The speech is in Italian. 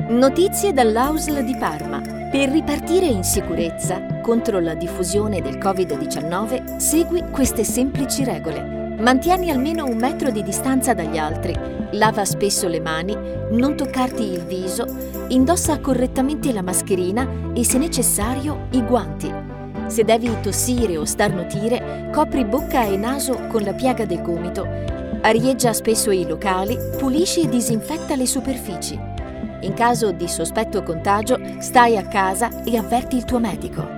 Notizie dall'AUSL di Parma. Per ripartire in sicurezza contro la diffusione del Covid-19, segui queste semplici regole. Mantieni almeno 1 metro di distanza dagli altri, lava spesso le mani, non toccarti il viso, indossa correttamente la mascherina e, se necessario, i guanti. Se devi tossire o starnutire, copri bocca e naso con la piega del gomito, arieggia spesso i locali, pulisci e disinfetta le superfici. In caso di sospetto contagio, stai a casa e avverti il tuo medico.